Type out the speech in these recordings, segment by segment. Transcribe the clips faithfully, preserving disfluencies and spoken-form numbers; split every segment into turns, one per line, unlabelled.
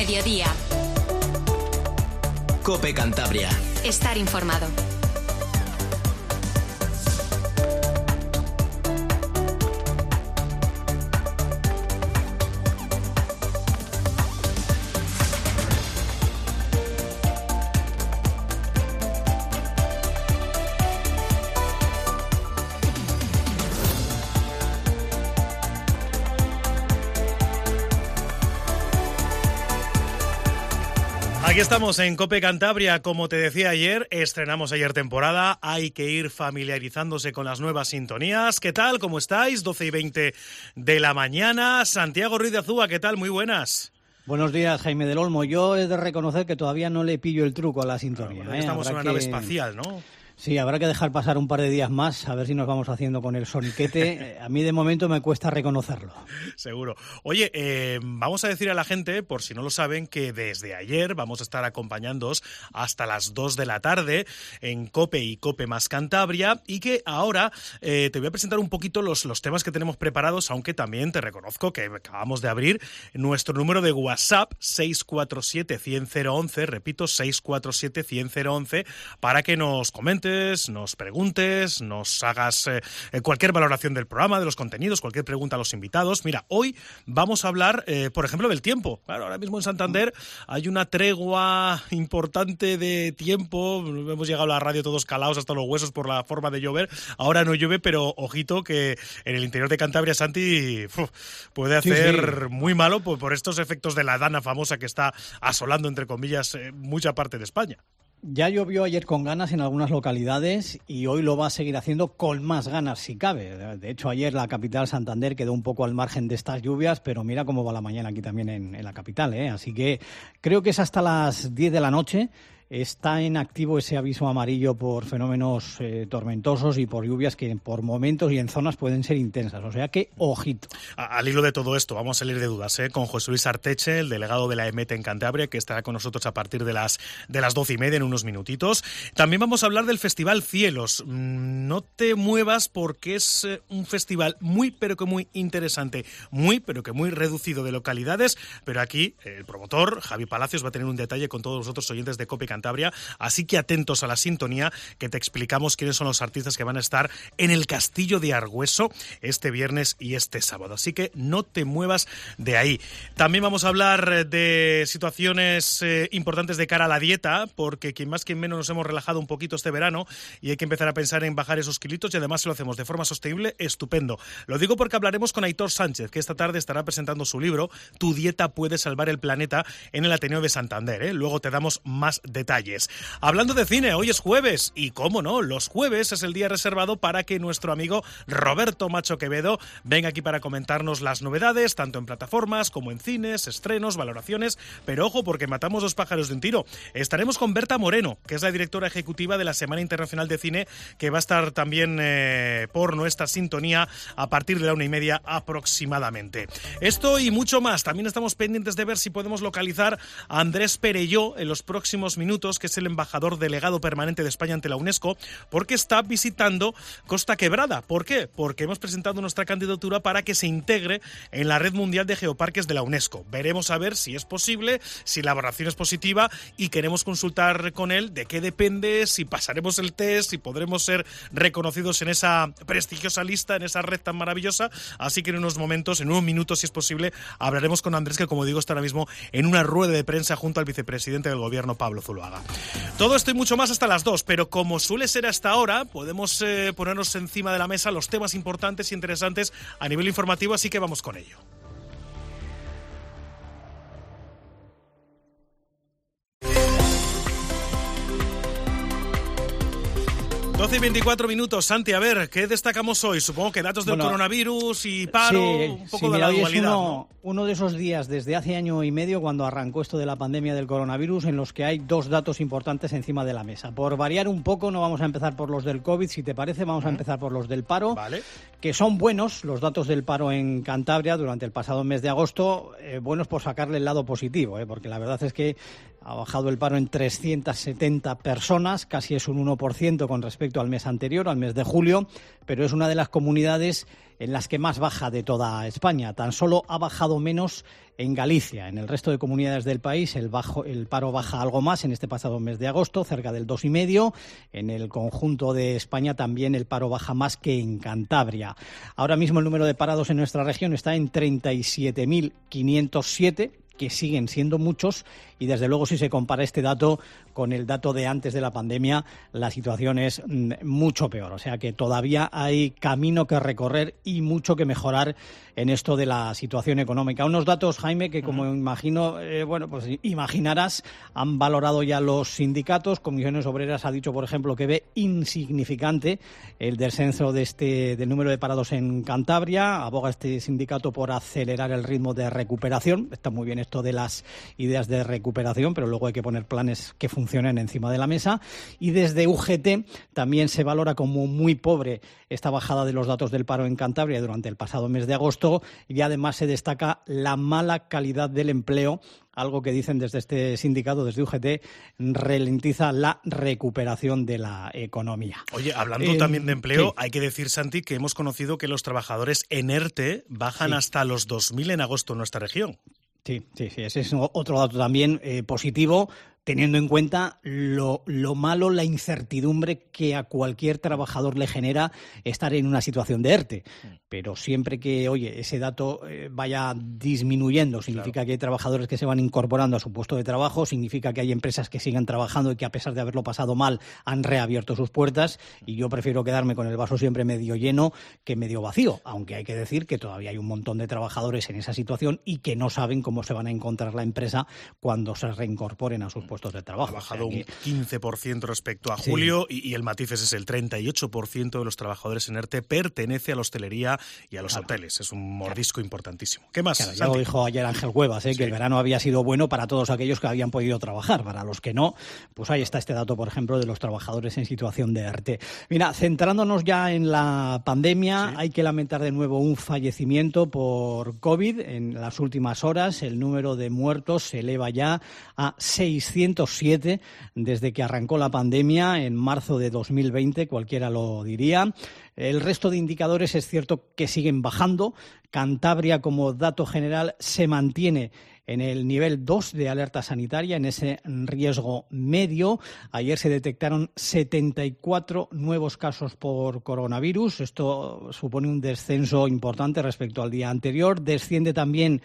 mediodía.
COPE Cantabria.
Estar informado.
Aquí estamos en COPE Cantabria, como te decía ayer, estrenamos ayer temporada, hay que ir familiarizándose con las nuevas sintonías. ¿Qué tal? ¿Cómo estáis? doce y veinte de la mañana. Santiago Ruiz de Azúa, ¿qué tal? Muy buenas.
Buenos días, Jaime del Olmo. Yo he de reconocer que todavía no le pillo el truco a la sintonía.
Bueno,
¿eh?
estamos
Habrá
en una
que...
nave espacial, ¿no?
Sí, habrá que dejar pasar un par de días más, a ver si nos vamos haciendo con el soniquete. A mí de momento me cuesta reconocerlo.
Seguro. Oye, eh, vamos a decir a la gente, por si no lo saben, que desde ayer vamos a estar acompañándoos hasta las dos de la tarde en COPE y COPE más Cantabria, y que ahora eh, te voy a presentar un poquito los, los temas que tenemos preparados, aunque también te reconozco que acabamos de abrir nuestro número de WhatsApp seis cuatro siete, cien, cero once, repito, seis cuatro siete, cien, cero once, para que nos comentes, nos preguntes, nos hagas eh, cualquier valoración del programa, de los contenidos, cualquier pregunta a los invitados. Mira, hoy vamos a hablar, eh, por ejemplo, del tiempo. Claro, ahora mismo en Santander hay una tregua importante de tiempo. Hemos llegado a la radio todos calados hasta los huesos por la forma de llover. Ahora no llueve, pero ojito que en el interior de Cantabria, Santi, uf, puede hacer sí, sí. muy malo por, por estos efectos de la dana famosa que está asolando, entre comillas, eh, mucha parte de España.
Ya llovió ayer con ganas en algunas localidades y hoy lo va a seguir haciendo con más ganas si cabe. De hecho, ayer la capital, Santander, quedó un poco al margen de estas lluvias, pero mira cómo va la mañana aquí también en, en la capital, ¿eh? Así que creo que es hasta las diez de la noche. Está en activo ese aviso amarillo por fenómenos eh, tormentosos y por lluvias que por momentos y en zonas pueden ser intensas. O sea que, ojito.
Al hilo de todo esto, vamos a salir de dudas, ¿eh? Con José Luis Arteche, el delegado de la EMET en Cantabria, que estará con nosotros a partir de las, de las doce y media en unos minutitos. También vamos a hablar del Festival Cielos. No te muevas porque es un festival muy, pero que muy interesante, muy, pero que muy reducido de localidades, pero aquí el promotor, Javi Palacios, va a tener un detalle con todos vosotros oyentes de COPE Cantabria, así que atentos a la sintonía, que te explicamos quiénes son los artistas que van a estar en el Castillo de Argüeso este viernes y este sábado, así que no te muevas de ahí. También vamos a hablar de situaciones eh, importantes de cara a la dieta, porque quien más quien menos nos hemos relajado un poquito este verano y hay que empezar a pensar en bajar esos kilitos, y además si lo hacemos de forma sostenible, estupendo. Lo digo porque hablaremos con Aitor Sánchez, que esta tarde estará presentando su libro Tu dieta puede salvar el planeta en el Ateneo de Santander, ¿eh? Luego te damos más detalles. Hablando de cine, hoy es jueves y cómo no, los jueves es el día reservado para que nuestro amigo Roberto Macho Quevedo venga aquí para comentarnos las novedades, tanto en plataformas como en cines, estrenos, valoraciones, pero ojo porque matamos dos pájaros de un tiro. Estaremos con Berta Moreno, que es la directora ejecutiva de la Semana Internacional de Cine, que va a estar también eh, por nuestra sintonía a partir de la una y media aproximadamente. Esto y mucho más. También estamos pendientes de ver si podemos localizar a Andrés Perelló en los próximos minutos, que es el embajador delegado permanente de España ante la UNESCO, porque está visitando Costa Quebrada. ¿Por qué? Porque hemos presentado nuestra candidatura para que se integre en la Red Mundial de Geoparques de la UNESCO. Veremos a ver si es posible, si la valoración es positiva, y queremos consultar con él de qué depende, si pasaremos el test, si podremos ser reconocidos en esa prestigiosa lista, en esa red tan maravillosa. Así que en unos momentos, en unos minutos, si es posible, hablaremos con Andrés, que como digo está ahora mismo en una rueda de prensa junto al vicepresidente del gobierno, Pablo Zuloaga. Todo esto y mucho más hasta las dos, pero como suele ser hasta ahora, podemos eh, ponernos encima de la mesa los temas importantes e interesantes a nivel informativo, así que vamos con ello. doce y veinticuatro minutos. Santi, a ver, ¿qué destacamos hoy? Supongo que datos del bueno, coronavirus y paro, sí, un poco sí, de mira, la dualidad.
Uno,
¿no?
uno de esos días desde hace año y medio, cuando arrancó esto de la pandemia del coronavirus, en los que hay dos datos importantes encima de la mesa. Por variar un poco, no vamos a empezar por los del COVID, si te parece, vamos a empezar por los del paro,
vale,
que son buenos, los datos del paro en Cantabria durante el pasado mes de agosto, eh, buenos por sacarle el lado positivo, eh, porque la verdad es que ha bajado el paro en trescientas setenta personas, casi es un uno por ciento con respecto al mes anterior, al mes de julio, pero es una de las comunidades en las que más baja de toda España. Tan solo ha bajado menos en Galicia. En el resto de comunidades del país el, bajo, el paro baja algo más en este pasado mes de agosto, cerca del dos coma cinco. En el conjunto de España también el paro baja más que en Cantabria. Ahora mismo el número de parados en nuestra región está en treinta y siete mil quinientos siete, que siguen siendo muchos, y desde luego si se compara este dato con el dato de antes de la pandemia, la situación es mucho peor. O sea que todavía hay camino que recorrer y mucho que mejorar en esto de la situación económica. Unos datos, Jaime, que como imagino, eh, bueno, pues imaginarás, han valorado ya los sindicatos. Comisiones Obreras ha dicho, por ejemplo, que ve insignificante el descenso de este del número de parados en Cantabria. Aboga este sindicato por acelerar el ritmo de recuperación. Está muy bien esto de las ideas de recuperación, pero luego hay que poner planes que funcionen encima de la mesa. Y desde U G T también se valora como muy pobre esta bajada de los datos del paro en Cantabria durante el pasado mes de agosto, y además se destaca la mala calidad del empleo, algo que dicen desde este sindicato, desde U G T, ralentiza la recuperación de la economía.
Oye, hablando eh, también de empleo, sí. Hay que decir, Santi, que hemos conocido que los trabajadores en ERTE bajan sí. hasta los dos mil en agosto en nuestra región.
Sí, sí, sí, ese es otro dato también eh, positivo, teniendo en cuenta lo, lo malo, la incertidumbre que a cualquier trabajador le genera estar en una situación de ERTE. Pero siempre que, oye, ese dato eh, vaya disminuyendo, significa claro. que hay trabajadores que se van incorporando a su puesto de trabajo, significa que hay empresas que sigan trabajando y que a pesar de haberlo pasado mal han reabierto sus puertas, y yo prefiero quedarme con el vaso siempre medio lleno que medio vacío, aunque hay que decir que todavía hay un montón de trabajadores en esa situación y que no saben cómo se van a encontrar la empresa cuando se reincorporen a sus puestos de trabajo.
Ha bajado o sea, que... un quince por ciento respecto a
sí.
julio y, y el matiz es ese, el treinta y ocho por ciento de los trabajadores en ERTE pertenece a la hostelería y a los claro. hoteles. Es un mordisco claro. importantísimo. ¿Qué más?
Claro, ya lo dijo ayer Ángel Cuevas, ¿eh? sí. que el verano había sido bueno para todos aquellos que habían podido trabajar. Para los que no, pues ahí está este dato, por ejemplo, de los trabajadores en situación de ERTE. Mira, centrándonos ya en la pandemia, sí. hay que lamentar de nuevo un fallecimiento por COVID. En las últimas horas el número de muertos se eleva ya a seiscientos siete desde que arrancó la pandemia en marzo de dos mil veinte, cualquiera lo diría. El resto de indicadores es cierto que siguen bajando. Cantabria, como dato general, se mantiene en el nivel dos de alerta sanitaria, en ese riesgo medio. Ayer se detectaron setenta y cuatro nuevos casos por coronavirus. Esto supone un descenso importante respecto al día anterior. Desciende también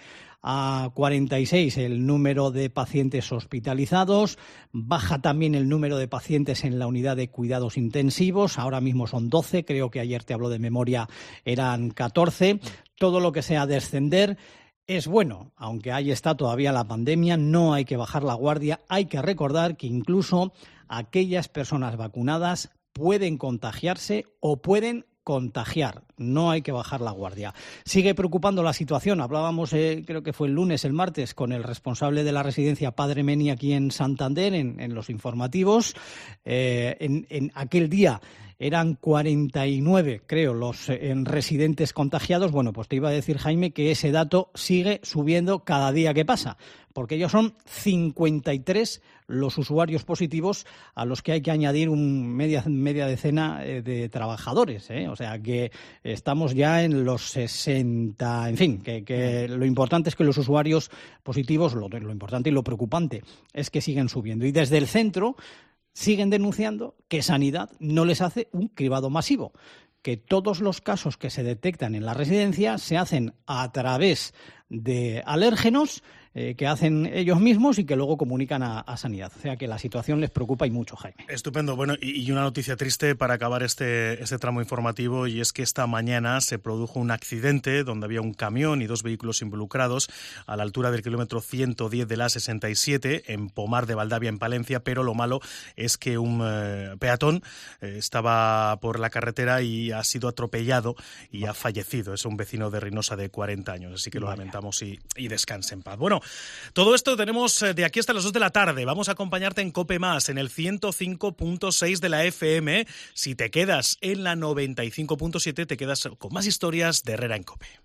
a cuarenta y seis el número de pacientes hospitalizados, baja también el número de pacientes en la unidad de cuidados intensivos, ahora mismo son doce, creo que ayer te hablo de memoria, eran catorce. Todo lo que sea descender es bueno, aunque ahí está todavía la pandemia, no hay que bajar la guardia, hay que recordar que incluso aquellas personas vacunadas pueden contagiarse o pueden contagiar, no hay que bajar la guardia. Sigue preocupando la situación, hablábamos, eh, creo que fue el lunes, el martes, con el responsable de la residencia Padre Meni aquí en Santander, en, en los informativos. Eh, en, en aquel día eran cuarenta y nueve, creo, los eh, residentes contagiados. Bueno, pues te iba a decir, Jaime, que ese dato sigue subiendo cada día que pasa, porque ellos son cincuenta y tres los usuarios positivos a los que hay que añadir un media, media decena de trabajadores, ¿eh? O sea que estamos ya en los sesenta, en fin, que, que lo importante es que los usuarios positivos, lo, lo importante y lo preocupante es que siguen subiendo. Y desde el centro siguen denunciando que Sanidad no les hace un cribado masivo, que todos los casos que se detectan en la residencia se hacen a través de alérgenos eh, que hacen ellos mismos y que luego comunican a, a Sanidad. O sea que la situación les preocupa y mucho, Jaime.
Estupendo. Bueno, y, y una noticia triste para acabar este, este tramo informativo, y es que esta mañana se produjo un accidente donde había un camión y dos vehículos involucrados a la altura del kilómetro ciento diez de la sesenta y siete en Pomar de Valdavia, en Palencia, pero lo malo es que un eh, peatón eh, estaba por la carretera y ha sido atropellado y vale. ha fallecido. Es un vecino de Reynosa de cuarenta años, así que lo vale. lamentamos y, y descanse en paz. Bueno, todo esto tenemos de aquí hasta las dos de la tarde. Vamos a acompañarte en COPE Más, en el ciento cinco punto seis de la F M. Si te quedas en la noventa y cinco punto siete, te quedas con más historias de Herrera en COPE.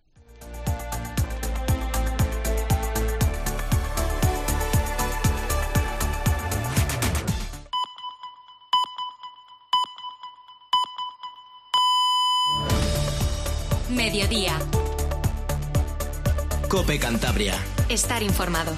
mediodía.
COPE Cantabria.
Estar informado.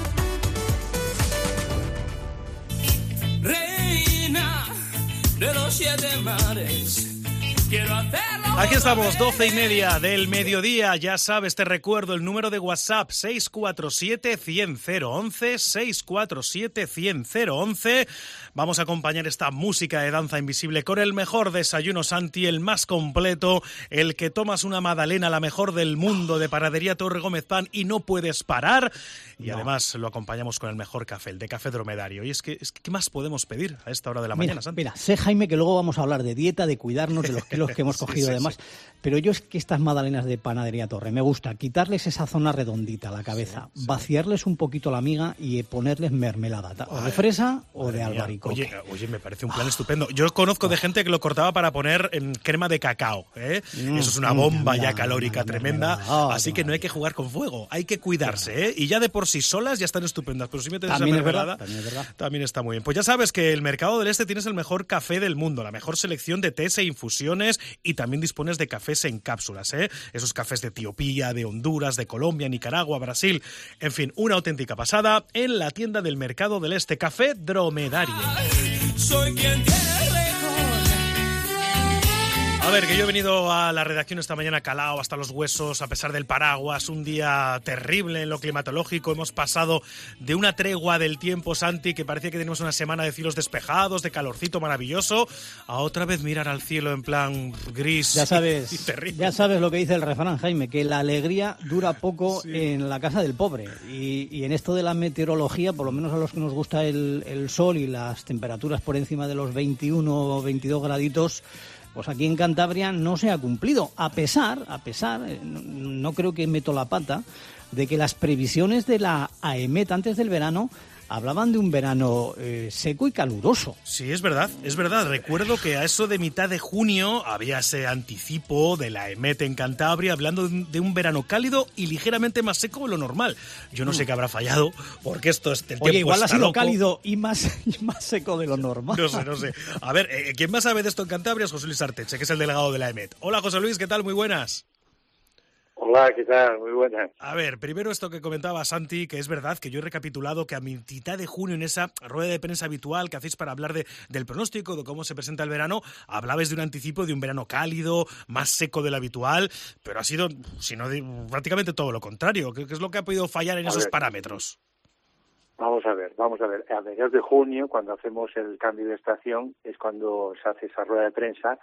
Reina de los siete mares. Quiero hacerlo.
Aquí estamos, doce y media del mediodía. Ya sabes, te recuerdo el número de WhatsApp seis cuatro siete, cien, cero once, seis cuatro siete, cien, cero once. Vamos a acompañar esta música de danza invisible con el mejor desayuno Santi, el más completo, el que tomas una magdalena, la mejor del mundo, de Panadería Torre Gómez Pan y no puedes parar. Y no. Además lo acompañamos con el mejor café, el de Café Dromedario. Y es que, es que ¿qué más podemos pedir a esta hora de la
mira,
mañana, Santi?
Mira, sé, Jaime, que luego vamos a hablar de dieta, de cuidarnos, de los kilos que hemos cogido sí, sí, demás. Sí. Pero yo es que estas magdalenas de Panadería Torre, me gusta quitarles esa zona redondita a la cabeza, sí, sí. vaciarles un poquito la miga y ponerles mermelada, o de fresa o de albaricoque.
Oye, oye, me parece un plan estupendo. Yo conozco de gente que lo cortaba para poner en crema de cacao, ¿eh? Mm, Eso es una bomba mm, ya no, calórica no, no, tremenda, no, así que no hay que jugar con fuego, hay que cuidarse, ¿eh? Y ya de por sí solas ya están estupendas, pero si metes esa mermelada,
también, es verdad.
también está muy bien. Pues ya sabes que el Mercado del Este tienes el mejor café del mundo, la mejor selección de tés e infusiones y también dispones de cafés en cápsulas, ¿eh? Esos cafés de Etiopía, de Honduras, de Colombia, Nicaragua, Brasil, en fin, una auténtica pasada en la tienda del Mercado del Este, Café Dromedario.
Soy quien tiene récord.
A ver, que yo he venido a la redacción esta mañana calao hasta los huesos, a pesar del paraguas, un día terrible en lo climatológico. Hemos pasado de una tregua del tiempo, Santi, que parecía que teníamos una semana de cielos despejados, de calorcito maravilloso, a otra vez mirar al cielo en plan gris
ya sabes,
y, y terrible.
Ya sabes lo que dice el refrán, Jaime, que la alegría dura poco sí. en la casa del pobre. Y, y en esto de la meteorología, por lo menos a los que nos gusta el, el sol y las temperaturas por encima de los veintiuno o veintidós graditos, pues aquí en Cantabria no se ha cumplido, a pesar, a pesar, no, no creo que meto la pata, de que las previsiones de la AEMET antes del verano hablaban de un verano eh, seco y caluroso.
Sí, es verdad, es verdad. Recuerdo que a eso de mitad de junio había ese anticipo de la AEMET en Cantabria hablando de un verano cálido y ligeramente más seco de lo normal. Yo no sé qué habrá fallado, porque esto es el tiempo.
Oye, igual
está
ha sido
loco.
cálido y más, y más seco de lo normal.
No sé, no sé. A ver, eh, ¿quién más sabe de esto en Cantabria? Es José Luis Arteche, que es el delegado de la AEMET. Hola, José Luis, ¿qué tal? Muy buenas.
Hola, ¿qué tal? Muy buenas.
A ver, primero esto que comentaba Santi, que es verdad que yo he recapitulado que a mitad de junio en esa rueda de prensa habitual que hacéis para hablar de, del pronóstico, de cómo se presenta el verano, hablabais de un anticipo de un verano cálido, más seco de lo habitual, pero ha sido, si no, prácticamente todo lo contrario. ¿Qué, qué es lo que ha podido fallar en a esos ver, parámetros?
Vamos a ver, vamos a ver. A mediados de junio, cuando hacemos el cambio de estación, es cuando se hace esa rueda de prensa.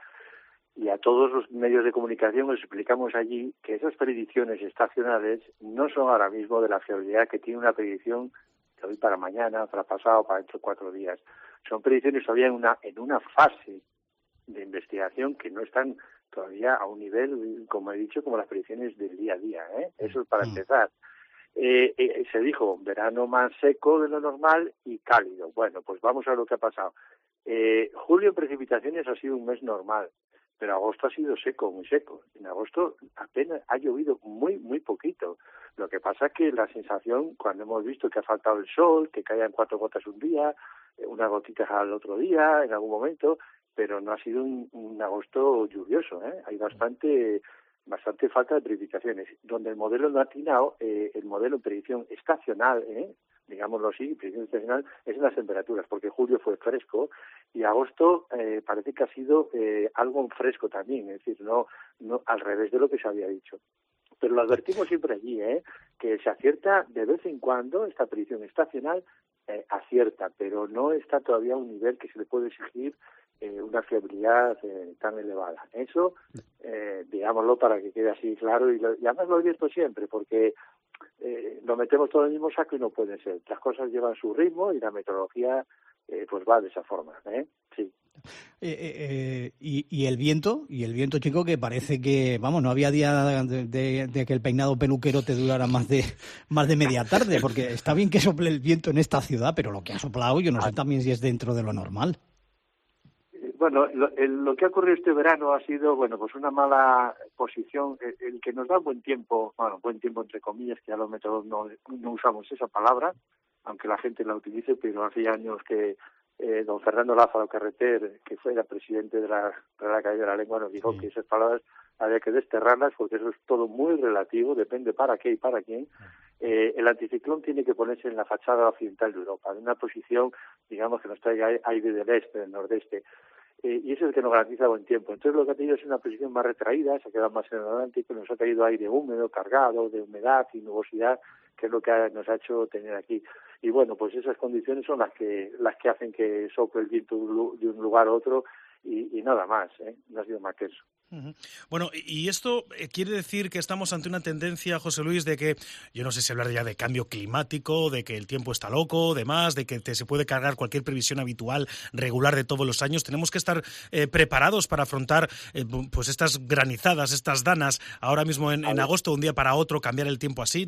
Y a todos los medios de comunicación les explicamos allí que esas predicciones estacionales no son ahora mismo de la fiabilidad que tiene una predicción de hoy para mañana, para pasado, para dentro de cuatro días. Son predicciones todavía en una en una fase de investigación que no están todavía a un nivel, como he dicho, como las predicciones del día a día, ¿eh? Eso es para empezar. Eh, eh, se dijo verano más seco de lo normal y cálido. Bueno, pues vamos a lo que ha pasado. Eh, julio en precipitaciones ha sido un mes normal, pero agosto ha sido seco, muy seco. En agosto apenas ha llovido muy, muy poquito. Lo que pasa es que la sensación, cuando hemos visto que ha faltado el sol, que caían cuatro gotas un día, unas gotitas al otro día, en algún momento, pero no ha sido un, un agosto lluvioso, ¿eh? Hay bastante bastante falta de precipitaciones. Donde el modelo no ha atinado, eh, el modelo en predicción estacional, ¿eh? digámoslo así, predicción estacional, es en las temperaturas, porque julio fue fresco y agosto eh, parece que ha sido eh, algo fresco también, es decir, no, no al revés de lo que se había dicho. Pero lo advertimos siempre allí, ¿eh? que se acierta de vez en cuando, esta predicción estacional eh, acierta, pero no está todavía a un nivel que se le puede exigir eh, una fiabilidad eh, tan elevada. Eso, eh, digámoslo para que quede así claro, y, lo, y además lo advierto siempre, porque Eh, lo metemos todo en el mismo saco y no puede ser. Las cosas llevan su ritmo y la meteorología eh, pues va de esa forma, ¿eh? Sí.
Eh, eh, y, y el viento, y el viento, chico, que parece que, vamos, no había día de, de, de que el peinado peluquero te durara más de más de media tarde, porque está bien que sople el viento en esta ciudad, pero lo que ha soplado, yo no sé también si es dentro de lo normal.
Bueno, lo, el, lo que ha ocurrido este verano ha sido, bueno, pues una mala posición, el, el que nos da buen tiempo, bueno, buen tiempo entre comillas, que a los métodos no, no usamos esa palabra, aunque la gente la utilice, pero hace años que eh, don Fernando Lázaro Carreter, que fue el presidente de la Real Academia de la Lengua, nos dijo sí. que esas palabras había que desterrarlas porque eso es todo muy relativo, depende para qué y para quién. Eh, el anticiclón tiene que ponerse en la fachada occidental de Europa, en una posición, digamos, que nos traiga aire del este, del nordeste. Eh, y eso es el que nos garantiza buen tiempo. Entonces lo que ha tenido es una posición más retraída, se ha quedado más en el Atlántico, nos ha traído aire húmedo, cargado, de humedad y nubosidad, que es lo que ha, nos ha hecho tener aquí. Y bueno, pues esas condiciones son las que las que hacen que sople el viento de un lugar a otro y, y nada más, ¿eh? No ha sido más que eso.
Uh-huh. Bueno, y esto quiere decir que estamos ante una tendencia, José Luis, de que, yo no sé si hablar ya de cambio climático, de que el tiempo está loco, demás, de que te, se puede cargar cualquier previsión habitual, regular de todos los años. Tenemos que estar eh, preparados para afrontar eh, pues estas granizadas, estas danas, ahora mismo en, en agosto, de un día para otro, cambiar el tiempo así.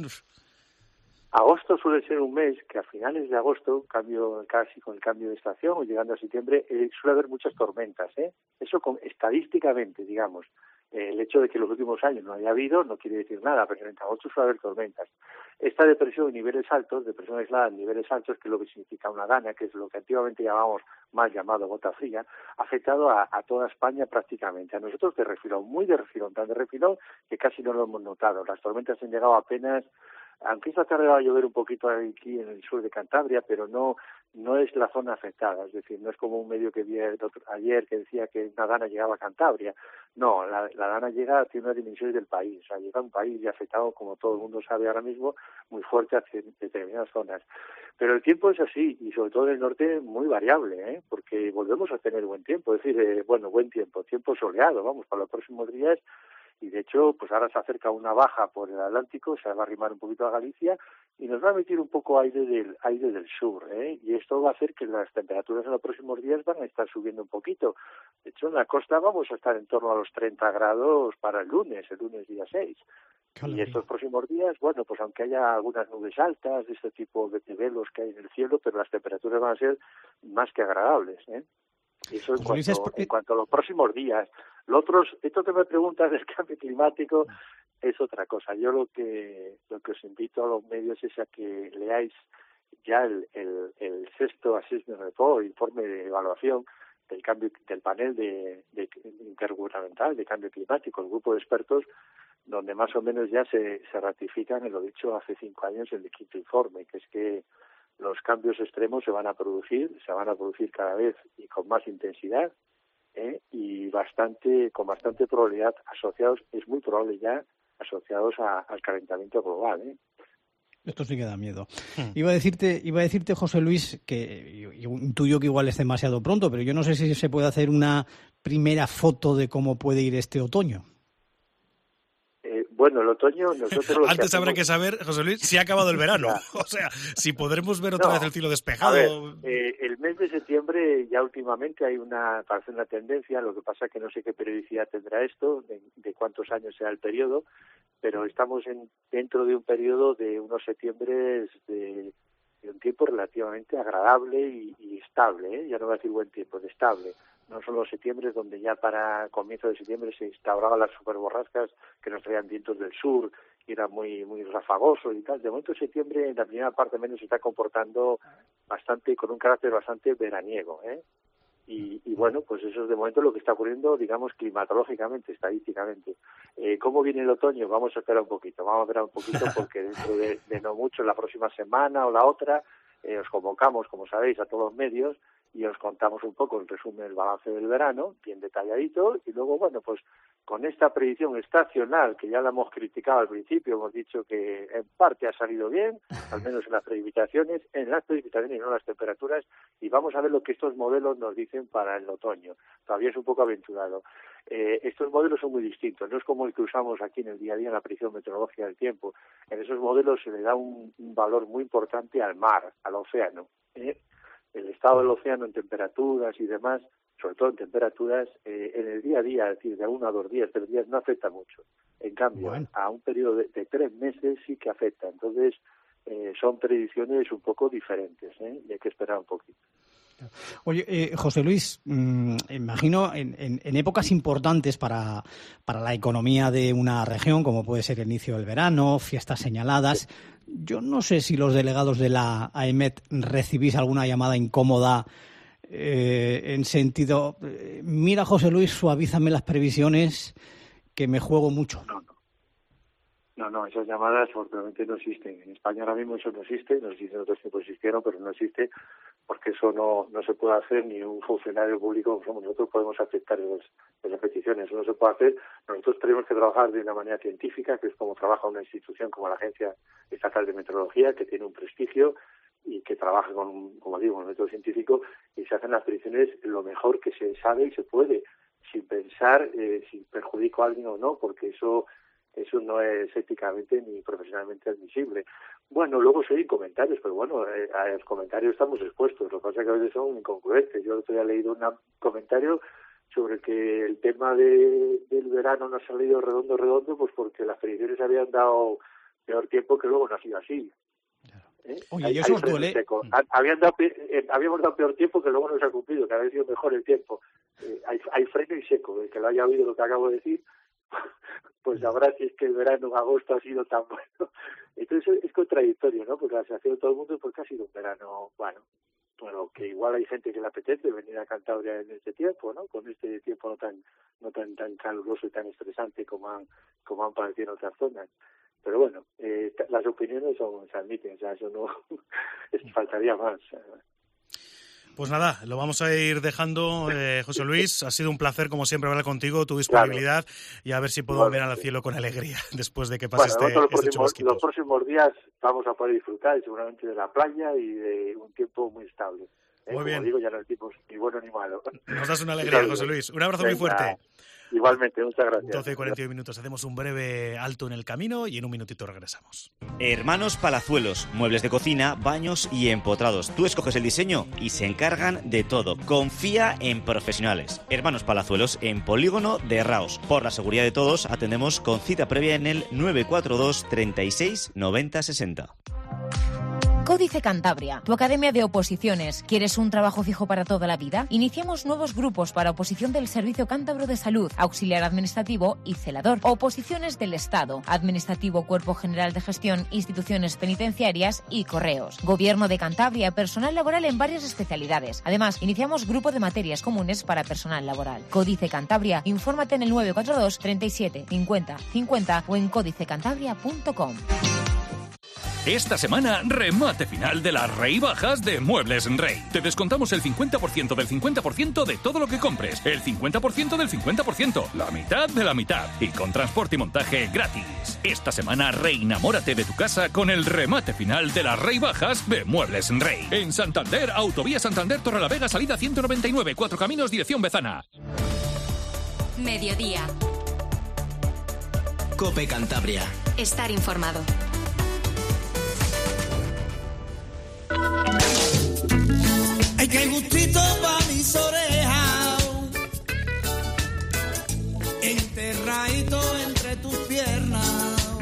Agosto suele ser un mes que a finales de agosto, cambio casi con el cambio de estación o llegando a septiembre, eh, suele haber muchas tormentas, ¿eh? Eso con, estadísticamente, digamos. Eh, el hecho de que los últimos años no haya habido no quiere decir nada, pero en agosto suele haber tormentas. Esta depresión en niveles altos, depresión aislada en niveles altos, que es lo que significa una dana, que es lo que antiguamente llamamos mal llamado gota fría, ha afectado a, a toda España prácticamente. A nosotros de refilón, muy de refilón, tan de refilón que casi no lo hemos notado. Las tormentas han llegado apenas. Aunque esta tarde va a llover un poquito aquí en el sur de Cantabria, pero no no es la zona afectada, es decir, no es como un medio que vi ayer que decía que una dana llegaba a Cantabria. No, la, la dana llega, tiene unas dimensiones del país, o sea, llega a un país y afectado, como todo el mundo sabe ahora mismo, muy fuerte hacia determinadas zonas. Pero el tiempo es así, y sobre todo en el norte muy variable, ¿eh? Porque volvemos a tener buen tiempo, es decir, eh, bueno, buen tiempo, tiempo soleado, vamos, para los próximos días. Y de hecho, pues ahora se acerca una baja por el Atlántico, se va a arrimar un poquito a Galicia y nos va a meter un poco aire del aire del sur, ¿eh? Y esto va a hacer que las temperaturas en los próximos días van a estar subiendo un poquito. De hecho, en la costa vamos a estar en torno a los treinta grados para el lunes, el lunes día seis. Y estos próximos días, bueno, pues aunque haya algunas nubes altas de este tipo de velos que hay en el cielo, pero las temperaturas van a ser más que agradables, ¿eh? Y eso en cuanto, en cuanto a los próximos días. Lo otros, esto que me preguntan del cambio climático es otra cosa. Yo lo que lo que os invito a los medios es a que leáis ya el, el, el sexto Assessment Report, informe de evaluación del cambio del panel de, de intergubernamental de cambio climático, el grupo de expertos, donde más o menos ya se, se ratifican en lo dicho hace cinco años en el quinto informe, que es que los cambios extremos se van a producir, se van a producir cada vez y con más intensidad, ¿eh? y bastante con bastante probabilidad asociados, es muy probable ya, asociados a, al calentamiento global, ¿eh?
Esto sí que da miedo. Hmm. Iba a decirte, iba a decirte, José Luis, que intuyo que igual es demasiado pronto, pero yo no sé si se puede hacer una primera foto de cómo puede ir este otoño.
Bueno, el otoño nosotros...
Antes que hacemos... habrá que saber, José Luis, si ha acabado el verano. O sea, si podremos ver otra no, vez el cielo despejado.
A ver, eh, el mes de septiembre ya últimamente hay una, parece una tendencia, lo que pasa es que no sé qué periodicidad tendrá esto, de, de cuántos años sea el periodo, pero estamos en, dentro de un periodo de unos septiembres de, de un tiempo relativamente agradable y, y estable, ¿eh? Ya no voy a decir buen tiempo, de estable. No son los septiembre donde ya para comienzo de septiembre se instauraban las superborrascas que nos traían vientos del sur y era muy muy rafagoso y tal. De momento septiembre en la primera parte menos se está comportando bastante, con un carácter bastante veraniego, ¿eh? Y, y bueno, pues eso es de momento lo que está ocurriendo, digamos, climatológicamente, estadísticamente. Eh, ¿Cómo viene el otoño? Vamos a esperar un poquito, vamos a esperar un poquito porque dentro de, de no mucho, la próxima semana o la otra, eh, os convocamos, como sabéis, a todos los medios y os contamos un poco el resumen del balance del verano, bien detalladito, y luego, bueno, pues con esta predicción estacional, que ya la hemos criticado al principio, hemos dicho que en parte ha salido bien, al menos en las precipitaciones, en las precipitaciones y no en las temperaturas, y vamos a ver lo que estos modelos nos dicen para el otoño. Todavía es un poco aventurado. Eh, estos modelos son muy distintos, no es como el que usamos aquí en el día a día en la predicción meteorológica del tiempo. En esos modelos se le da un, un valor muy importante al mar, al océano, ¿eh? El estado del océano en temperaturas y demás, sobre todo en temperaturas, eh, en el día a día, es decir, de uno a dos días, tres días, no afecta mucho. En cambio, bueno, a un periodo de, de tres meses sí que afecta. Entonces, eh, son predicciones un poco diferentes, ¿eh? Y hay que esperar un poquito.
Oye, eh, José Luis, mmm, imagino en, en, en épocas importantes para, para la economía de una región, como puede ser el inicio del verano, fiestas señaladas, yo no sé si los delegados de la AEMET recibís alguna llamada incómoda eh, en sentido, eh, mira José Luis, suavízame las previsiones, que me juego mucho.
No, no. No, no, esas llamadas afortunadamente no existen. En España ahora mismo eso no existe, no existe, en otros tiempos existieron, pero no existe porque eso no no se puede hacer, ni un funcionario público como nosotros podemos aceptar esas, esas peticiones. Eso no se puede hacer. Nosotros tenemos que trabajar de una manera científica, que es como trabaja una institución como la Agencia Estatal de Meteorología, que tiene un prestigio y que trabaja con, como digo, un método científico, y se hacen las predicciones lo mejor que se sabe y se puede, sin pensar eh, si perjudico a alguien o no, porque eso eso no es éticamente ni profesionalmente admisible. Bueno, luego se oyen comentarios, pero bueno, eh, a los comentarios estamos expuestos. Lo que pasa es que a veces son incongruentes. Yo otro día he leído un comentario sobre que el tema de, del verano no ha salido redondo, redondo, pues porque las predicciones habían dado peor tiempo, que luego no ha sido así. ¿Eh?
Oye, ¿y eso os duele?
Habían dado, eh, habíamos dado peor tiempo que luego no se ha cumplido, que había sido mejor el tiempo. Eh, hay, hay freno y seco. El que lo haya oído lo que acabo de decir, pues sabrá si es que el verano en agosto ha sido tan bueno. Entonces es contradictorio, ¿no? Porque la sensación de todo el mundo es porque ha sido un verano, bueno, bueno, que igual hay gente que le apetece venir a Cantabria en este tiempo, ¿no? Con este tiempo no tan no tan tan caluroso y tan estresante como han como han padecido en otras zonas. Pero bueno, eh, las opiniones son, se admiten, o sea, eso no faltaría más.
Pues nada, lo vamos a ir dejando, eh, José Luis. Ha sido un placer, como siempre, hablar contigo, tu disponibilidad, claro. Y a ver si puedo bueno, mirar al cielo con alegría después de que pase bueno, este,
los,
este
próximos, los próximos días vamos a poder disfrutar seguramente de la playa y de un tiempo muy estable. ¿eh?
Muy bien.
Como digo, ya no es tipo ni bueno ni malo.
Nos das una alegría, José Luis. Un abrazo Venga. muy fuerte.
Igualmente, muchas gracias.
doce y cuarenta y uno minutos. Hacemos un breve alto en el camino y en un minutito regresamos.
Hermanos Palazuelos, muebles de cocina, baños y empotrados. Tú escoges el diseño y se encargan de todo. Confía en profesionales. Hermanos Palazuelos en Polígono de Raos. Por la seguridad de todos, atendemos con cita previa en el nueve cuatro dos, treinta y seis, noventa, sesenta.
Códice Cantabria, tu academia de oposiciones. ¿Quieres un trabajo fijo para toda la vida? Iniciamos nuevos grupos para oposición del Servicio Cántabro de Salud, auxiliar administrativo y celador. Oposiciones del Estado, administrativo, Cuerpo General de Gestión, instituciones penitenciarias y correos. Gobierno de Cantabria, personal laboral en varias especialidades. Además, iniciamos grupo de materias comunes para personal laboral. Códice Cantabria, infórmate en el nueve cuatro dos, treinta y siete, cincuenta, cincuenta o en códice cantabria punto com.
Esta semana, remate final de las Rey Bajas de Muebles Rey. Te descontamos el cincuenta por ciento del cincuenta por ciento de todo lo que compres, el cincuenta por ciento del cincuenta por ciento, la mitad de la mitad y con transporte y montaje gratis. Esta semana, reenamórate de tu casa con el remate final de las Rey Bajas de Muebles Rey. En Santander, Autovía Santander Torrelavega, salida ciento noventa y nueve, Cuatro Caminos, dirección Bezana.
Mediodía.
COPE Cantabria.
Estar informado.
Ay, qué gustito pa' mis orejas, enterradito entre tus piernas.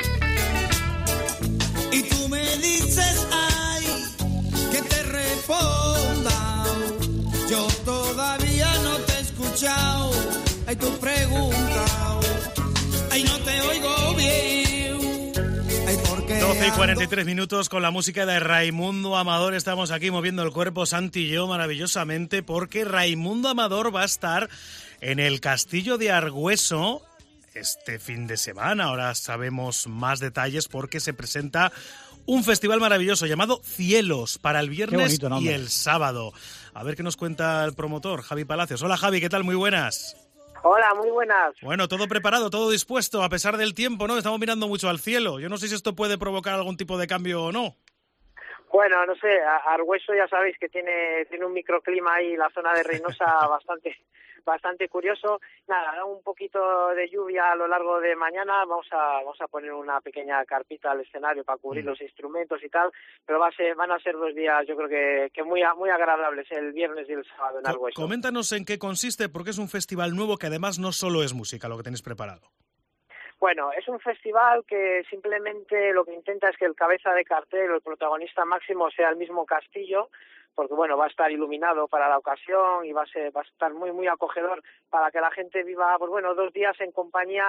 Y tú me dices, ay, que te responda. Yo todavía no te he escuchado. Ay, tu pregunta, ay, no te oigo bien.
doce y cuarenta y tres minutos con la música de Raimundo Amador. Estamos aquí moviendo el cuerpo, Santi y yo, maravillosamente, porque Raimundo Amador va a estar en el Castillo de Argüeso este fin de semana. Ahora sabemos más detalles porque se presenta un festival maravilloso llamado Cielos para el viernes y el sábado. A ver qué nos cuenta el promotor, Javi Palacios. Hola, Javi, ¿qué tal? Muy buenas.
Hola, muy buenas.
Bueno, todo preparado, todo dispuesto, a pesar del tiempo, ¿no? Estamos mirando mucho al cielo. Yo no sé si esto puede provocar algún tipo de cambio o no.
Bueno, no sé, Argüeso ya sabéis que tiene tiene un microclima ahí, la zona de Reynosa, bastante bastante curioso. Nada, un poquito de lluvia a lo largo de mañana. Vamos a vamos a poner una pequeña carpita al escenario para cubrir mm. los instrumentos y tal, pero va a ser, van a ser dos días, yo creo que, que muy muy agradables, el viernes y el sábado en Argüeso.
Coméntanos en qué consiste, porque es un festival nuevo que además no solo es música lo que tenéis preparado.
Bueno, es un festival que simplemente lo que intenta es que el cabeza de cartel, el protagonista máximo, sea el mismo castillo, porque bueno, va a estar iluminado para la ocasión y va a ser, va a estar muy muy acogedor para que la gente viva, pues bueno, dos días en compañía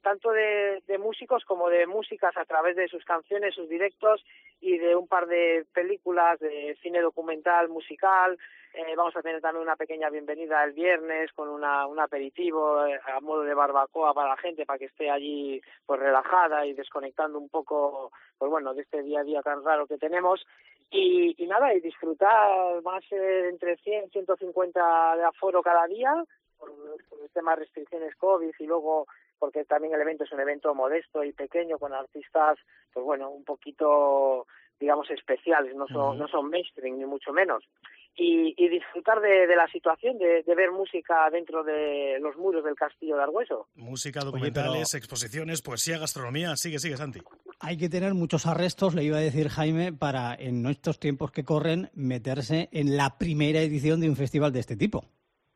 tanto de, de músicos como de músicas a través de sus canciones, sus directos y de un par de películas de cine documental, musical. Eh, vamos a tener también una pequeña bienvenida el viernes con una, un aperitivo eh, a modo de barbacoa para la gente, para que esté allí pues relajada y desconectando un poco, pues bueno, de este día a día tan raro que tenemos. Y, y nada, y disfrutar más eh, entre cien, ciento cincuenta de aforo cada día, por, por el tema de restricciones COVID y luego porque también el evento es un evento modesto y pequeño con artistas, pues bueno, un poquito, digamos, especiales, no son, uh-huh. no son mainstream ni mucho menos. Y, y disfrutar de, de la situación, de, de ver música dentro de los muros del Castillo de Argüeso.
Música, documentales, Oye, pero... exposiciones, poesía, gastronomía. Sigue, sigue, Santi.
Hay que tener muchos arrestos, le iba a decir Jaime, para en estos tiempos que corren meterse en la primera edición de un festival de este tipo.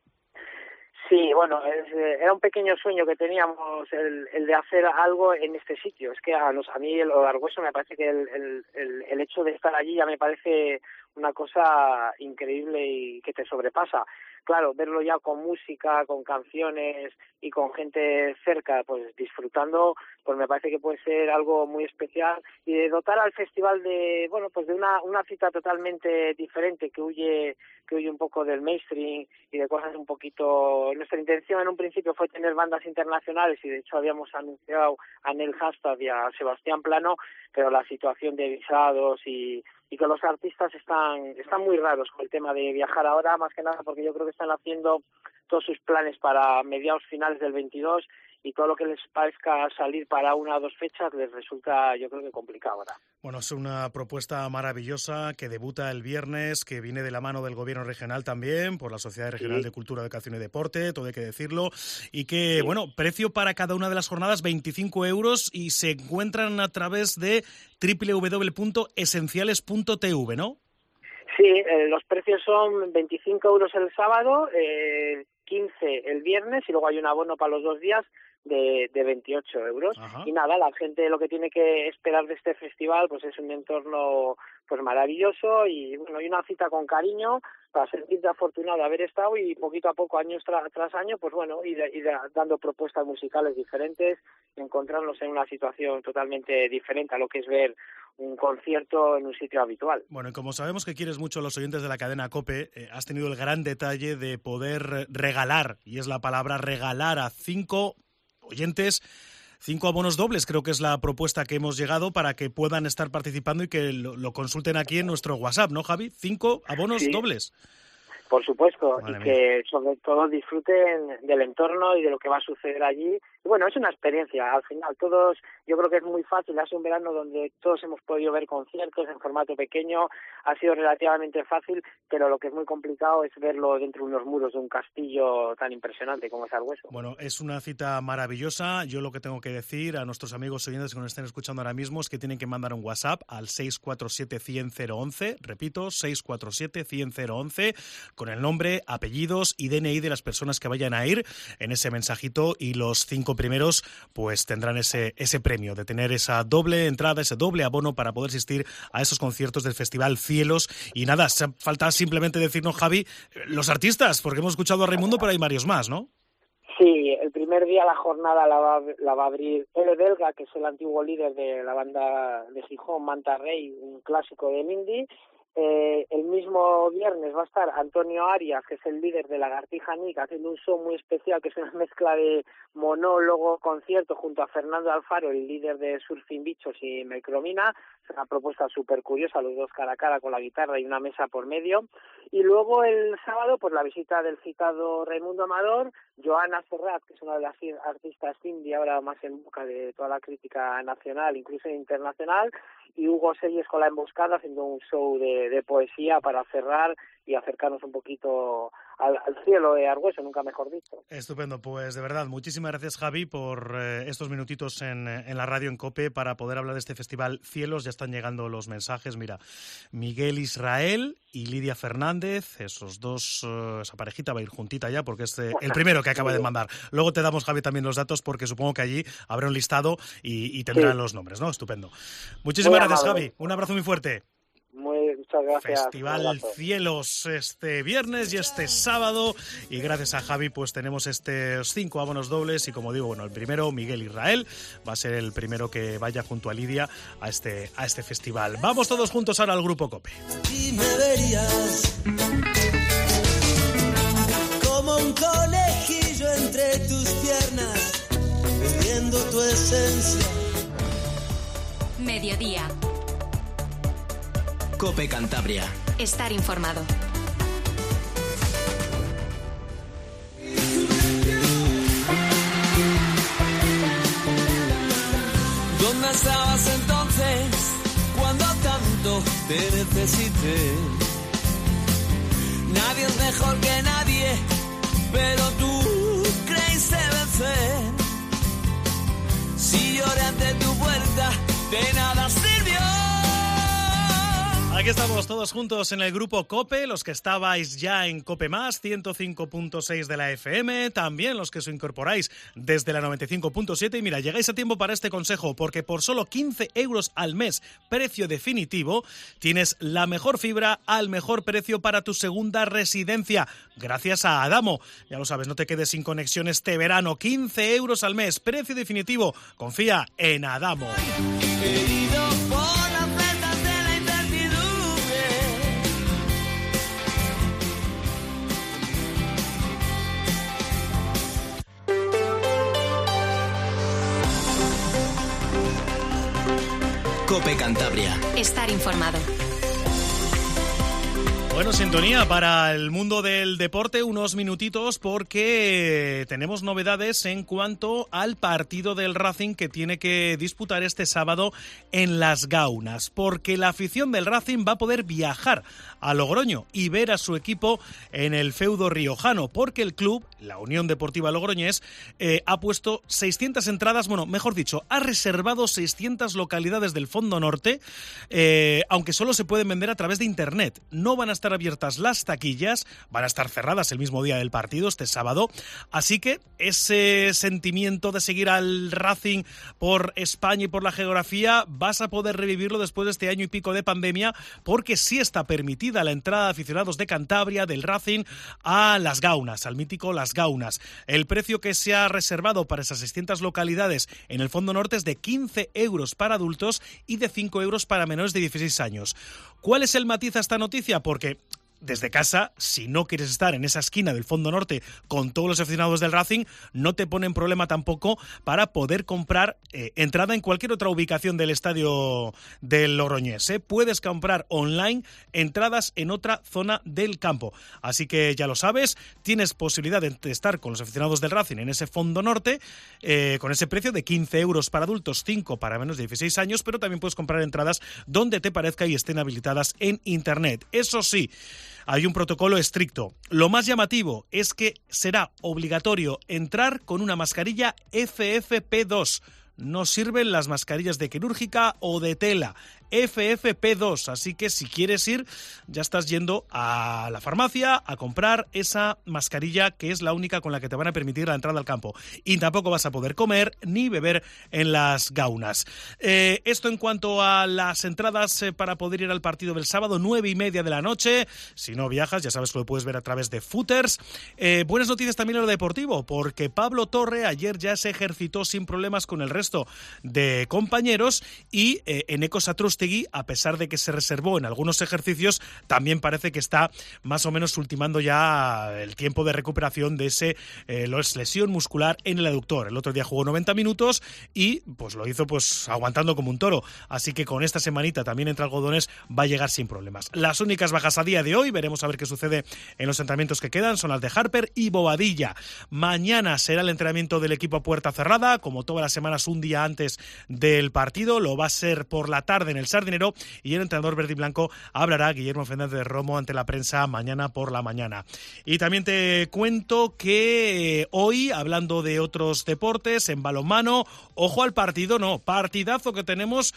Sí, bueno, es, eh, era un pequeño sueño que teníamos el, el de hacer algo en este sitio. Es que a, los, a mí el Argüeso me parece que el, el, el, el hecho de estar allí ya me parece una cosa increíble y que te sobrepasa. Claro, verlo ya con música, con canciones y con gente cerca, pues disfrutando, pues me parece que puede ser algo muy especial y de dotar al festival de, bueno, pues de una una cita totalmente diferente que huye que huye un poco del mainstream y de cosas un poquito. Nuestra intención en un principio fue tener bandas internacionales y de hecho habíamos anunciado a Nel Hastad y a Sebastián Plano, pero la situación de visados y y que los artistas están están muy raros con el tema de viajar ahora, más que nada porque yo creo que están haciendo todos sus planes para mediados finales del veintidós y todo lo que les parezca salir para una o dos fechas les resulta, yo creo que complicado ahora.
Bueno, es una propuesta maravillosa que debuta el viernes, que viene de la mano del Gobierno regional también, por la Sociedad Regional sí. de Cultura, Educación y Deporte, todo hay que decirlo, y que, sí. bueno, precio para cada una de las jornadas veinticinco euros y se encuentran a través de doble u doble u doble u punto esenciales punto t v, ¿no?
Sí, eh, los precios son veinticinco euros el sábado, eh, quince el viernes y luego hay un abono para los dos días de, de veintiocho euros. Ajá. Y nada, la gente lo que tiene que esperar de este festival pues es un entorno pues maravilloso y bueno, hay una cita con cariño para sentirte afortunado de haber estado y poquito a poco, año tra- tras año, pues bueno, ir, ir dando propuestas musicales diferentes y encontrarnos en una situación totalmente diferente a lo que es ver un concierto en un sitio habitual.
Bueno, y como sabemos que quieres mucho a los oyentes de la cadena COPE, eh, has tenido el gran detalle de poder regalar, y es la palabra regalar a cinco oyentes, cinco abonos dobles, creo que es la propuesta que hemos llegado para que puedan estar participando y que lo, lo consulten aquí en nuestro WhatsApp, ¿no, Javi? Cinco abonos sí. dobles.
Por supuesto, Madre y que mía. sobre todo disfruten del entorno y de lo que va a suceder allí. Y bueno, es una experiencia, al final todos, yo creo que es muy fácil, hace un verano donde todos hemos podido ver conciertos en formato pequeño, ha sido relativamente fácil, pero lo que es muy complicado es verlo dentro de unos muros de un castillo tan impresionante como es Argüeso.
Bueno, es una cita maravillosa. Yo lo que tengo que decir a nuestros amigos oyentes que nos estén escuchando ahora mismo es que tienen que mandar un WhatsApp al seis cuatro siete, cien, cero once, repito, seis cuatro siete, cien, cero once, con el nombre, apellidos y D N I de las personas que vayan a ir en ese mensajito y los cinco primeros pues tendrán ese, ese premio de tener esa doble entrada, ese doble abono para poder asistir a esos conciertos del Festival Cielos. Y nada, falta simplemente decirnos, Javi, los artistas, porque hemos escuchado a Raimundo, pero hay varios más, ¿no?
Sí, el primer día la jornada la va, la va a abrir L. Belga, que es el antiguo líder de la banda de Gijón, Manta Rey, un clásico de Mindy. Eh, el mismo viernes va a estar Antonio Arias, que es el líder de Lagartija Nick, haciendo un show muy especial, que es una mezcla de monólogo, concierto, junto a Fernando Alfaro, el líder de Surfing Bichos y Micromina. Es una propuesta súper curiosa, los dos cara a cara con la guitarra y una mesa por medio. Y luego el sábado, pues la visita del citado Raimundo Amador, Joana Serrat, que es una de las artistas indie ahora más en boca de toda la crítica nacional, incluso internacional, y Hugo Selles con La Emboscada haciendo un show de, de poesía para cerrar y acercarnos un poquito al, al cielo de Argüeso, nunca mejor dicho.
Estupendo, pues de verdad, muchísimas gracias, Javi, por eh, estos minutitos en, en la radio en COPE para poder hablar de este Festival Cielos. Ya están llegando los mensajes, mira, Miguel Israel y Lidia Fernández, esos dos, uh, esa parejita va a ir juntita ya porque es eh, el primero que acaba de mandar. Luego te damos, Javi, también los datos porque supongo que allí habrá un listado y, y tendrán sí. los nombres, ¿no? Estupendo. Muchísimas muy gracias, amable. Javi. Un abrazo muy fuerte.
Muy, muchas gracias.
Festival Cielos este viernes y este sábado, y gracias a Javi pues tenemos estos cinco abonos dobles y como digo, bueno, el primero, Miguel Israel, va a ser el primero que vaya junto a Lidia a este, a este festival. Vamos todos juntos ahora al Grupo COPE.
Y me verías como un conejillo entre tus piernas, bebiendo tu esencia.
Mediodía.
COPE Cantabria.
Estar informado.
¿Dónde estabas entonces cuando tanto te necesité? Nadie es mejor que nadie, pero tú creíste vencer. Si lloré ante tu puerta, de nada sirvió.
Aquí estamos todos juntos en el Grupo COPE, los que estabais ya en COPE Más, ciento cinco punto seis de la F M, también los que os incorporáis desde la noventa y cinco punto siete. Y mira, llegáis a tiempo para este consejo, porque por solo quince euros al mes, precio definitivo, tienes la mejor fibra al mejor precio para tu segunda residencia, gracias a Adamo. Ya lo sabes, no te quedes sin conexión este verano, quince euros al mes, precio definitivo, confía en Adamo.
Herido por las ventas de la incertidumbre.
COPE Cantabria.
Estar informado.
Bueno, sintonía para el mundo del deporte, unos minutitos porque tenemos novedades en cuanto al partido del Racing que tiene que disputar este sábado en Las Gaunas, porque la afición del Racing va a poder viajar a Logroño y ver a su equipo en el feudo riojano, porque el club, la Unión Deportiva Logroñés, eh, ha puesto seiscientas entradas, bueno, mejor dicho, ha reservado seiscientas localidades del Fondo Norte, eh, aunque solo se pueden vender a través de internet. No van a estar abiertas las taquillas, van a estar cerradas el mismo día del partido, este sábado, así que ese sentimiento de seguir al Racing por España y por la geografía vas a poder revivirlo después de este año y pico de pandemia, porque sí está permitida la entrada de aficionados de Cantabria, del Racing, a Las Gaunas, al mítico Las Gaunas. El precio que se ha reservado para esas seiscientas localidades en el Fondo Norte es de quince euros para adultos y de cinco euros para menores de dieciséis años. ¿Cuál es el matiz a esta noticia? Porque desde casa, si no quieres estar en esa esquina del Fondo Norte con todos los aficionados del Racing, no te ponen problema tampoco para poder comprar eh, entrada en cualquier otra ubicación del estadio del Logroñés. ¿eh? Puedes comprar online entradas en otra zona del campo. Así que ya lo sabes, tienes posibilidad de estar con los aficionados del Racing en ese Fondo Norte eh, con ese precio de quince euros para adultos, cinco para menos de dieciséis años, pero también puedes comprar entradas donde te parezca y estén habilitadas en internet. Eso sí, hay un protocolo estricto. Lo más llamativo es que será obligatorio entrar con una mascarilla F F P dos. No sirven las mascarillas de quirúrgica o de tela. F F P dos, así que si quieres ir, ya estás yendo a la farmacia a comprar esa mascarilla que es la única con la que te van a permitir la entrada al campo. Y tampoco vas a poder comer ni beber en Las Gaunas. Eh, esto en cuanto a las entradas eh, para poder ir al partido del sábado, nueve y media de la noche. Si no viajas, ya sabes que lo puedes ver a través de Footers. Eh, buenas noticias también en lo deportivo, porque Pablo Torre ayer ya se ejercitó sin problemas con el resto de compañeros y eh, Eneko Satrústegui, a pesar de que se reservó en algunos ejercicios, también parece que está más o menos ultimando ya el tiempo de recuperación de ese eh, lesión muscular en el aductor. El otro día jugó noventa minutos y pues lo hizo pues aguantando como un toro, así que con esta semanita también entre algodones va a llegar sin problemas. Las únicas bajas a día de hoy, veremos a ver qué sucede en los entrenamientos que quedan, son las de Harper y Bobadilla. Mañana será el entrenamiento del equipo a puerta cerrada, como todas las semanas un día antes del partido, lo va a ser por la tarde en el Sardinero, y el entrenador verde y blanco hablará Guillermo Fernández Romo ante la prensa mañana por la mañana. Y también te cuento que hoy, hablando de otros deportes, en balonmano, ojo al partido, no, partidazo que tenemos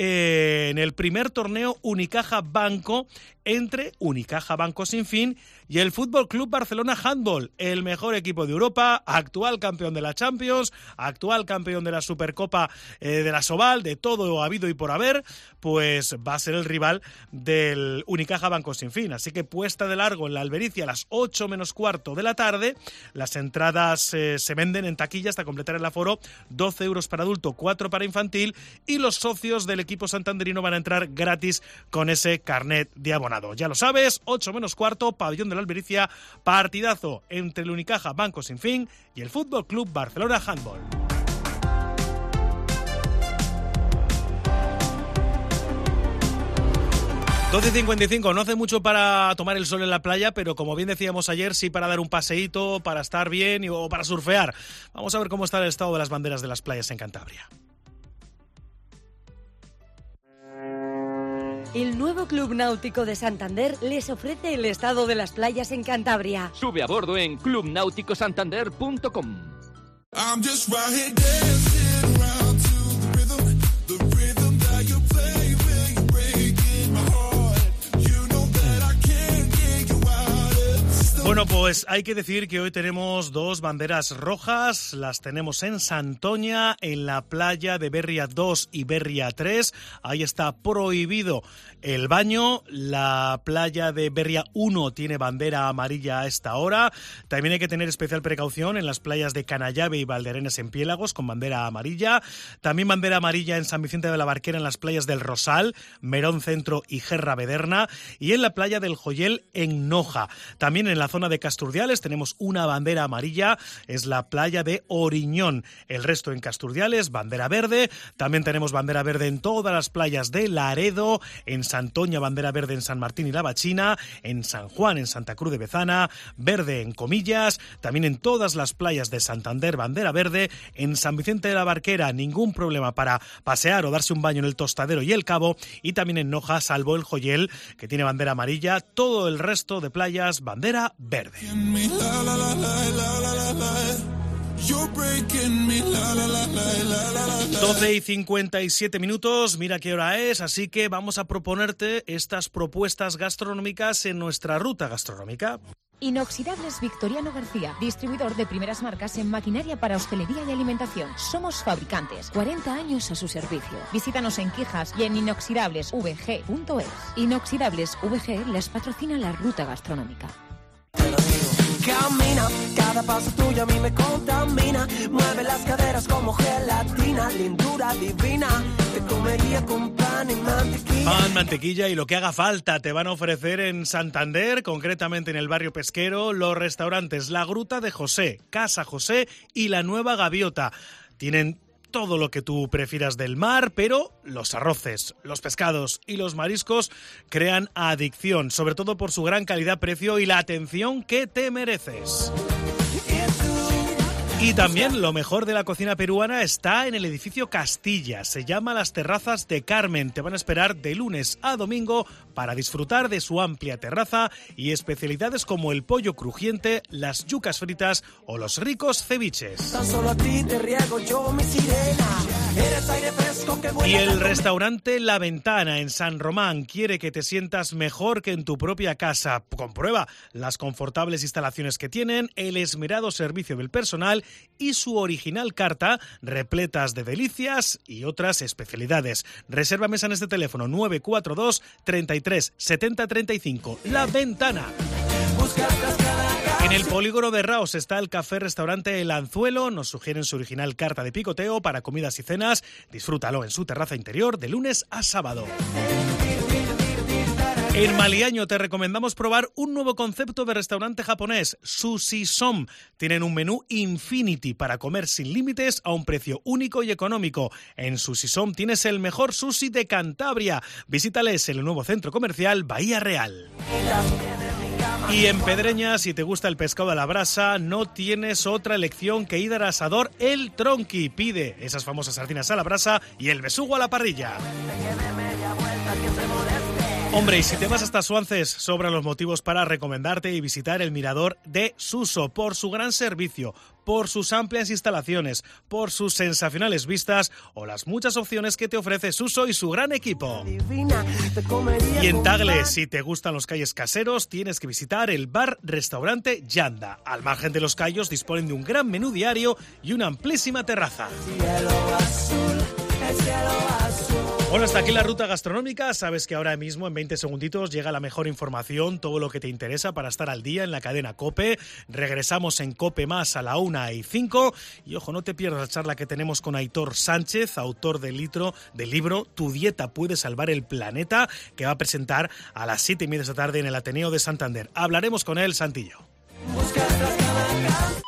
eh, en el primer torneo Unicaja Banco, entre Unicaja Banco Sinfín y el Fútbol Club Barcelona Handball, el mejor equipo de Europa, actual campeón de la Champions, actual campeón de la Supercopa eh, de la Sobal, de todo habido y por haber. pues va a ser el rival del Unicaja Banco Sin Fin. Así que puesta de largo en la Albericia a las ocho menos cuarto de la tarde. Las entradas eh, se venden en taquilla hasta completar el aforo, doce euros para adulto, cuatro para infantil, y los socios del equipo santanderino van a entrar gratis con ese carnet de abonado. Ya lo sabes, ocho menos cuarto, pabellón de la Albericia, partidazo entre el Unicaja Banco Sin Fin y el Fútbol Club Barcelona Handball. doce cincuenta y cinco, no hace mucho para tomar el sol en la playa, pero como bien decíamos ayer, sí para dar un paseíto, para estar bien y, o para surfear. Vamos a ver cómo está el estado de las banderas de las playas en Cantabria.
El nuevo Club Náutico de Santander les ofrece el estado de las playas en Cantabria.
Sube a bordo en club náutico santander punto com.
Bueno, pues hay que decir que hoy tenemos dos banderas rojas, las tenemos en Santoña, en la playa de Berria dos y Berria tres, ahí está prohibido el baño, la playa de Berria uno tiene bandera amarilla a esta hora, también hay que tener especial precaución en las playas de Canallave y Valderenes en Piélagos con bandera amarilla, también bandera amarilla en San Vicente de la Barquera en las playas del Rosal, Merón Centro y Gerra Bederna, y en la playa del Joyel en Noja, también en la zona de Casturdiales tenemos una bandera amarilla, es la playa de Oriñón. El resto en Casturdiales, bandera verde. También tenemos bandera verde en todas las playas de Laredo, en Santoña bandera verde en San Martín y La Bachina, en San Juan, en Santa Cruz de Bezana, verde en Comillas, también en todas las playas de Santander bandera verde, en San Vicente de la Barquera ningún problema para pasear o darse un baño en el Tostadero y el Cabo, y también en Noja, salvo el Joyel, que tiene bandera amarilla, todo el resto de playas bandera verde. doce y cincuenta y siete minutos, mira qué hora es, así que vamos a proponerte estas propuestas gastronómicas en nuestra ruta gastronómica.
Inoxidables Victoriano García, distribuidor de primeras marcas en maquinaria para hostelería y alimentación. Somos fabricantes, cuarenta años a su servicio. Visítanos en Quijas y en inoxidables v g punto es. Inoxidables V G les patrocina la ruta gastronómica.
Camina, cada paso tuyo a mí me contamina. Mueve las caderas como gelatina, lindura divina. Te comería con pan y mantequilla.
Pan, mantequilla y lo que haga falta te van a ofrecer en Santander, concretamente en el barrio pesquero, los restaurantes La Gruta de José, Casa José y La Nueva Gaviota. Tienen todo lo que tú prefieras del mar, pero los arroces, los pescados y los mariscos crean adicción, sobre todo por su gran calidad-precio y la atención que te mereces. Y también lo mejor de la cocina peruana está en el edificio Castilla. Se llama Las Terrazas de Carmen. Te van a esperar de lunes a domingo para disfrutar de su amplia terraza y especialidades como el pollo crujiente, las yucas fritas o los ricos ceviches.
Tan solo a ti te riego yo, mi sirena. Eres aire fresco que vuela.
Y el restaurante La Ventana en San Román quiere que te sientas mejor que en tu propia casa. Comprueba las confortables instalaciones que tienen, el esmerado servicio del personal y su original carta repletas de delicias y otras especialidades. Reserva mesa en este teléfono nueve cuatro dos, treinta y tres, setenta, treinta y cinco. La Ventana. En el polígono de Raos está el café-restaurante El Anzuelo. Nos sugieren su original carta de picoteo para comidas y cenas. Disfrútalo en su terraza interior de lunes a sábado. En Maliaño te recomendamos probar un nuevo concepto de restaurante japonés, Sushi Som. Tienen un menú Infinity para comer sin límites a un precio único y económico. En Sushi Som tienes el mejor sushi de Cantabria. Visítales en el nuevo centro comercial Bahía Real. Y en Pedreña, si te gusta el pescado a la brasa, no tienes otra elección que ir al asador El Tronqui. Pide esas famosas sardinas a la brasa y el besugo a la parrilla. Hombre, y si te vas hasta Suances, sobran los motivos para recomendarte y visitar el mirador de Suso por su gran servicio, por sus amplias instalaciones, por sus sensacionales vistas o las muchas opciones que te ofrece Suso y su gran equipo. Y en Tagle, si te gustan los calles caseros, tienes que visitar el bar-restaurante Yanda. Al margen de los callos disponen de un gran menú diario y una amplísima terraza.
Cielo azul, el cielo azul.
Bueno, hasta aquí la ruta gastronómica. Sabes que ahora mismo, en veinte segunditos, llega la mejor información, todo lo que te interesa para estar al día en la cadena COPE. Regresamos en COPE Más a la una y cinco. Y ojo, no te pierdas la charla que tenemos con Aitor Sánchez, autor del, litro, del libro Tu dieta puede salvar el planeta, que va a presentar a las siete y media de esta tarde en el Ateneo de Santander. Hablaremos con él, Santillo.